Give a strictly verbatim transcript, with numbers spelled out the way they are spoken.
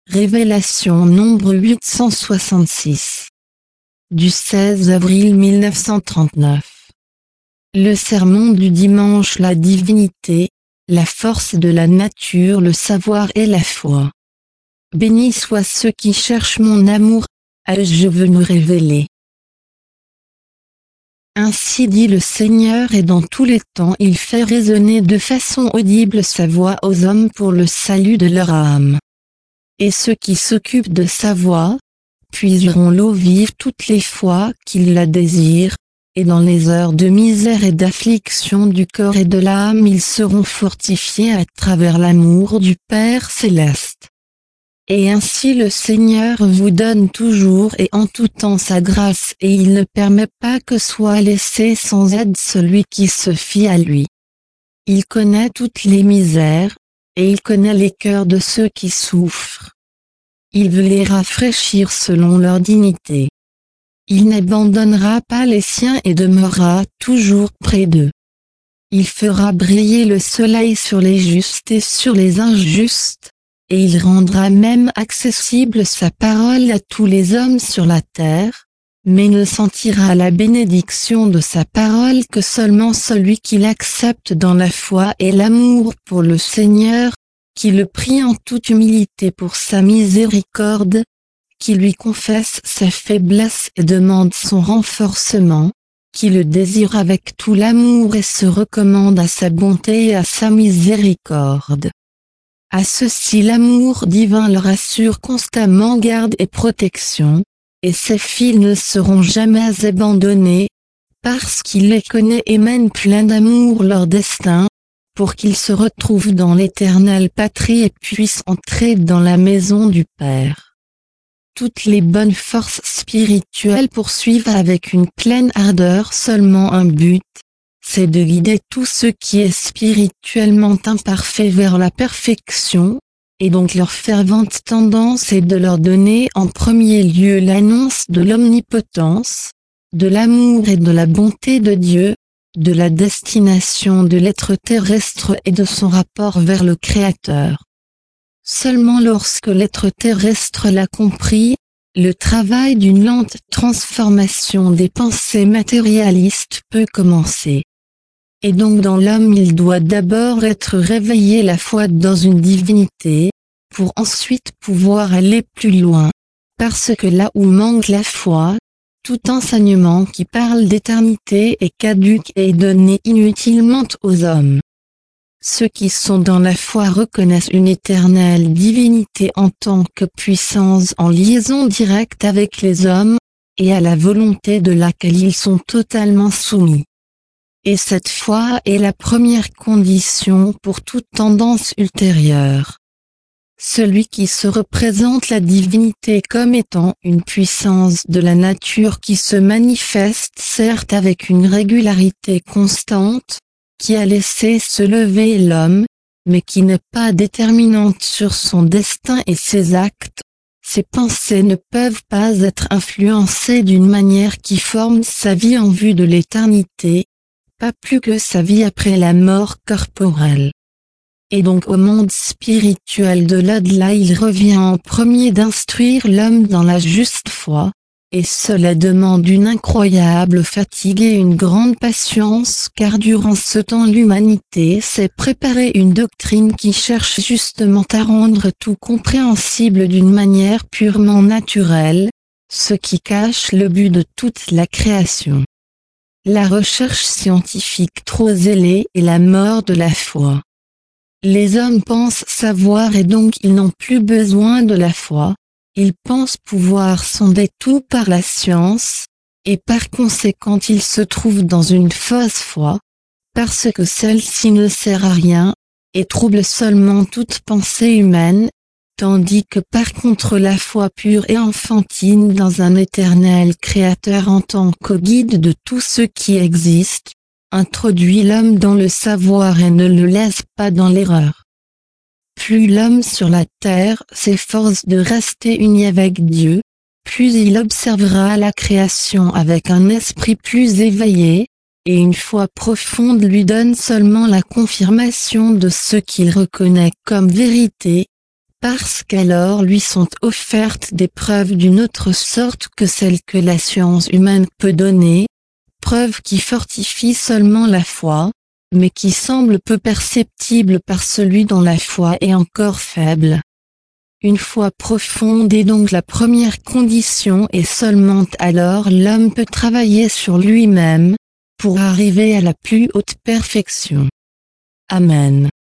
Révélation nombre huit cent soixante-six. Du seize avril mille neuf cent trente-neuf. Le sermon du dimanche: la divinité, la force de la nature, le savoir et la foi. Bénis soient ceux qui cherchent mon amour, à eux je veux me révéler. Ainsi dit le Seigneur, et dans tous les temps il fait résonner de façon audible sa voix aux hommes pour le salut de leur âme. Et ceux qui s'occupent de sa voix puiseront l'eau vive toutes les fois qu'ils la désirent, et dans les heures de misère et d'affliction du corps et de l'âme ils seront fortifiés à travers l'amour du Père céleste. Et ainsi le Seigneur vous donne toujours et en tout temps sa grâce, et il ne permet pas que soit laissé sans aide celui qui se fie à lui. Il connaît toutes les misères, et il connaît les cœurs de ceux qui souffrent. Il veut les rafraîchir selon leur dignité. Il n'abandonnera pas les siens et demeurera toujours près d'eux. Il fera briller le soleil sur les justes et sur les injustes, et il rendra même accessible sa parole à tous les hommes sur la terre, mais ne sentira la bénédiction de sa parole que seulement celui qui l'accepte dans la foi et l'amour pour le Seigneur, qui le prie en toute humilité pour sa miséricorde, qui lui confesse ses faiblesses et demande son renforcement, qui le désire avec tout l'amour et se recommande à sa bonté et à sa miséricorde. À ceux-ci l'amour divin leur assure constamment garde et protection, et ces filles ne seront jamais abandonnées, parce qu'il les connaît et mène plein d'amour leur destin, pour qu'ils se retrouvent dans l'éternelle patrie et puissent entrer dans la maison du Père. Toutes les bonnes forces spirituelles poursuivent avec une pleine ardeur seulement un but, c'est de guider tout ce qui est spirituellement imparfait vers la perfection, et donc leur fervente tendance est de leur donner en premier lieu l'annonce de l'omnipotence, de l'amour et de la bonté de Dieu, de la destination de l'être terrestre et de son rapport vers le Créateur. Seulement lorsque l'être terrestre l'a compris, le travail d'une lente transformation des pensées matérialistes peut commencer. Et donc dans l'homme il doit d'abord être réveillé la foi dans une divinité, pour ensuite pouvoir aller plus loin, parce que là où manque la foi, tout enseignement qui parle d'éternité est caduc et est donné inutilement aux hommes. Ceux qui sont dans la foi reconnaissent une éternelle divinité en tant que puissance en liaison directe avec les hommes, et à la volonté de laquelle ils sont totalement soumis. Et cette foi est la première condition pour toute tendance ultérieure. Celui qui se représente la divinité comme étant une puissance de la nature qui se manifeste certes avec une régularité constante, qui a laissé se lever l'homme, mais qui n'est pas déterminante sur son destin et ses actes, ses pensées ne peuvent pas être influencées d'une manière qui forme sa vie en vue de l'éternité, pas plus que sa vie après la mort corporelle. Et donc au monde spirituel de l'au-delà il revient en premier d'instruire l'homme dans la juste foi, et cela demande une incroyable fatigue et une grande patience car durant ce temps l'humanité s'est préparée une doctrine qui cherche justement à rendre tout compréhensible d'une manière purement naturelle, ce qui cache le but de toute la création. La recherche scientifique trop zélée et la mort de la foi. Les hommes pensent savoir et donc ils n'ont plus besoin de la foi, ils pensent pouvoir sonder tout par la science, et par conséquent ils se trouvent dans une fausse foi, parce que celle-ci ne sert à rien, et trouble seulement toute pensée humaine, tandis que par contre la foi pure et enfantine dans un éternel Créateur en tant que guide de tout ce qui existe, introduit l'homme dans le savoir et ne le laisse pas dans l'erreur. Plus l'homme sur la terre s'efforce de rester uni avec Dieu, plus il observera la création avec un esprit plus éveillé, et une foi profonde lui donne seulement la confirmation de ce qu'il reconnaît comme vérité, parce qu'alors lui sont offertes des preuves d'une autre sorte que celles que la science humaine peut donner, preuves qui fortifient seulement la foi, mais qui semblent peu perceptibles par celui dont la foi est encore faible. Une foi profonde est donc la première condition et seulement alors l'homme peut travailler sur lui-même, pour arriver à la plus haute perfection. Amen.